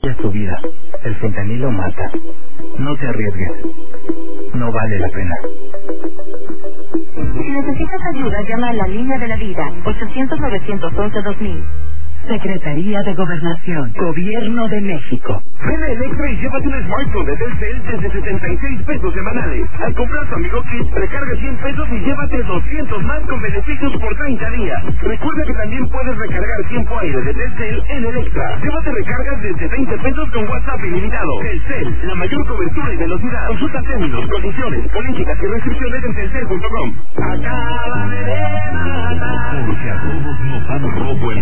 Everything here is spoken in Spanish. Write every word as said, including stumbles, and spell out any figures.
Es tu vida. El fentanilo mata. No te arriesgues. No vale la pena. Si necesitas ayuda, llama a la línea de la vida. ochocientos, novecientos once, dos mil. Secretaría de Gobernación, Gobierno de México. Ven a Electra y llévate un smartphone de Telcel desde setenta y seis pesos semanales. Al comprar tu Amigo Kit, recarga cien pesos y llévate doscientos más con beneficios por treinta días. Recuerda que también puedes recargar tiempo aire de Telcel en Electra. Llévate recargas desde veinte pesos con WhatsApp ilimitado. Telcel, la mayor cobertura y velocidad. Consulta términos, condiciones, políticas y restricciones en telcel punto com. Acaba de matar. Porque a todos nos han roto el